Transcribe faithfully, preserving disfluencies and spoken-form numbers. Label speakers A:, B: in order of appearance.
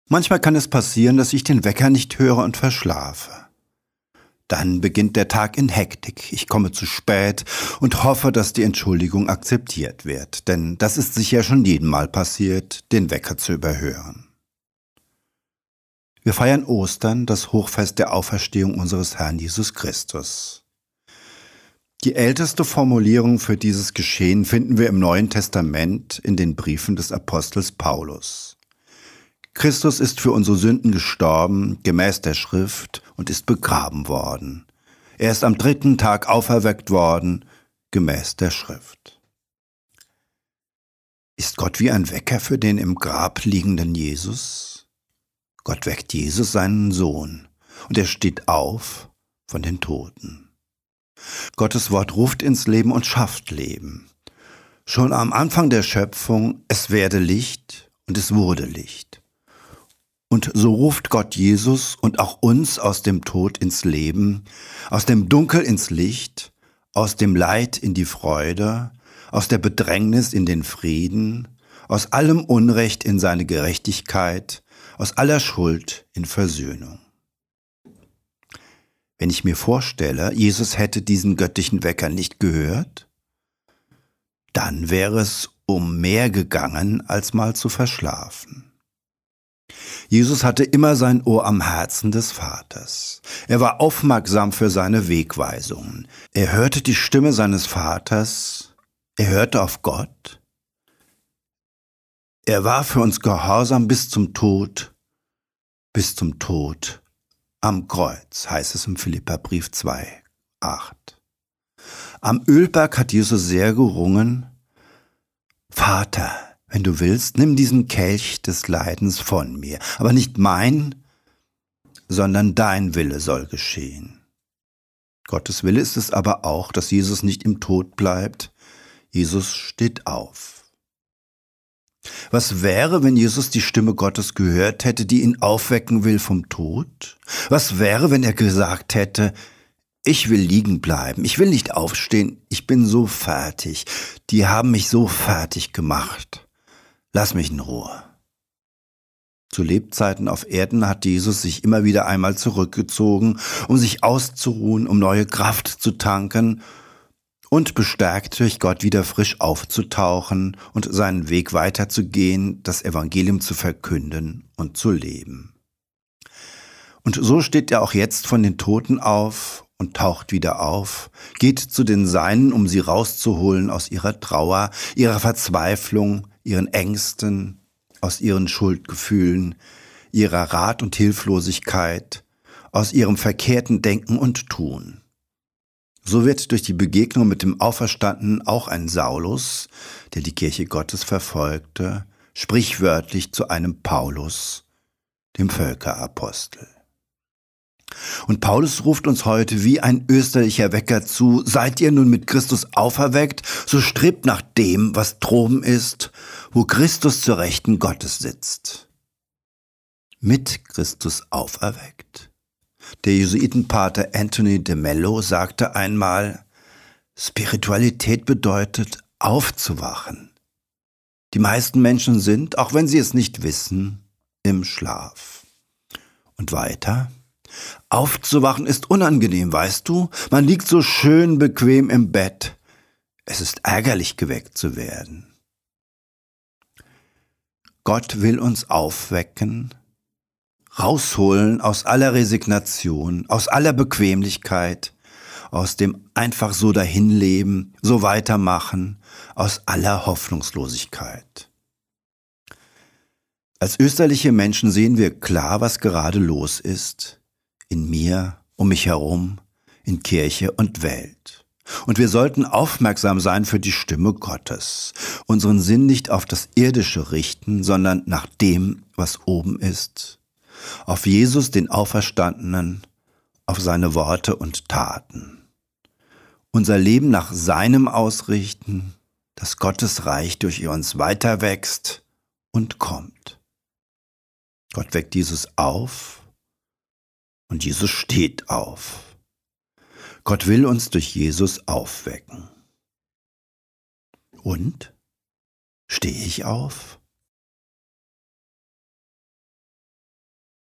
A: Manchmal kann es passieren, dass ich den Wecker nicht höre und verschlafe. Dann beginnt der Tag in Hektik. Ich komme zu spät und hoffe, dass die Entschuldigung akzeptiert wird. Denn das ist sicher schon jedem Mal passiert, den Wecker zu überhören. Wir feiern Ostern, das Hochfest der Auferstehung unseres Herrn Jesus Christus. Die älteste Formulierung für dieses Geschehen finden wir im Neuen Testament in den Briefen des Apostels Paulus. Christus ist für unsere Sünden gestorben, gemäß der Schrift, und ist begraben worden. Er ist am dritten Tag auferweckt worden, gemäß der Schrift. Ist Gott wie ein Wecker für den im Grab liegenden Jesus? Gott weckt Jesus, seinen Sohn, und er steht auf von den Toten. Gottes Wort ruft ins Leben und schafft Leben. Schon am Anfang der Schöpfung, es werde Licht und es wurde Licht. Und so ruft Gott Jesus und auch uns aus dem Tod ins Leben, aus dem Dunkel ins Licht, aus dem Leid in die Freude, aus der Bedrängnis in den Frieden, aus allem Unrecht in seine Gerechtigkeit, aus aller Schuld in Versöhnung. Wenn ich mir vorstelle, Jesus hätte diesen göttlichen Wecker nicht gehört, dann wäre es um mehr gegangen, als mal zu verschlafen. Jesus hatte immer sein Ohr am Herzen des Vaters. Er war aufmerksam für seine Wegweisungen. Er hörte die Stimme seines Vaters, er hörte auf Gott. Er war für uns gehorsam bis zum Tod, bis zum Tod am Kreuz, heißt es im Philipperbrief zwei, acht. Am Ölberg hat Jesus sehr gerungen: Vater, wenn du willst, nimm diesen Kelch des Leidens von mir, aber nicht mein, sondern dein Wille soll geschehen. Gottes Wille ist es aber auch, dass Jesus nicht im Tod bleibt. Jesus steht auf. Was wäre, wenn Jesus die Stimme Gottes gehört hätte, die ihn aufwecken will vom Tod? Was wäre, wenn er gesagt hätte: Ich will liegen bleiben, ich will nicht aufstehen, ich bin so fertig, die haben mich so fertig gemacht. Lass mich in Ruhe. Zu Lebzeiten auf Erden hat Jesus sich immer wieder einmal zurückgezogen, um sich auszuruhen, um neue Kraft zu tanken und bestärkt durch Gott wieder frisch aufzutauchen und seinen Weg weiterzugehen, das Evangelium zu verkünden und zu leben. Und so steht er auch jetzt von den Toten auf und taucht wieder auf, geht zu den Seinen, um sie rauszuholen aus ihrer Trauer, ihrer Verzweiflung, ihren Ängsten, aus ihren Schuldgefühlen, ihrer Rat- und Hilflosigkeit, aus ihrem verkehrten Denken und Tun. So wird durch die Begegnung mit dem Auferstandenen auch ein Saulus, der die Kirche Gottes verfolgte, sprichwörtlich zu einem Paulus, dem Völkerapostel. Und Paulus ruft uns heute wie ein österlicher Wecker zu: Seid ihr nun mit Christus auferweckt, so strebt nach dem, was droben ist, wo Christus zur Rechten Gottes sitzt. Mit Christus auferweckt. Der Jesuitenpater Anthony de Mello sagte einmal: Spiritualität bedeutet aufzuwachen. Die meisten Menschen sind, auch wenn sie es nicht wissen, im Schlaf. Und weiter: Aufzuwachen ist unangenehm, weißt du? Man liegt so schön bequem im Bett. Es ist ärgerlich, geweckt zu werden. Gott will uns aufwecken, rausholen aus aller Resignation, aus aller Bequemlichkeit, aus dem einfach so dahinleben, so weitermachen, aus aller Hoffnungslosigkeit. Als österliche Menschen sehen wir klar, was gerade los ist. In mir, um mich herum, in Kirche und Welt. Und wir sollten aufmerksam sein für die Stimme Gottes, unseren Sinn nicht auf das Irdische richten, sondern nach dem, was oben ist, auf Jesus, den Auferstandenen, auf seine Worte und Taten. Unser Leben nach seinem ausrichten, dass Gottes Reich durch uns weiter wächst und kommt. Gott weckt Jesus auf, und Jesus steht auf. Gott will uns durch Jesus aufwecken. Und? Stehe ich auf?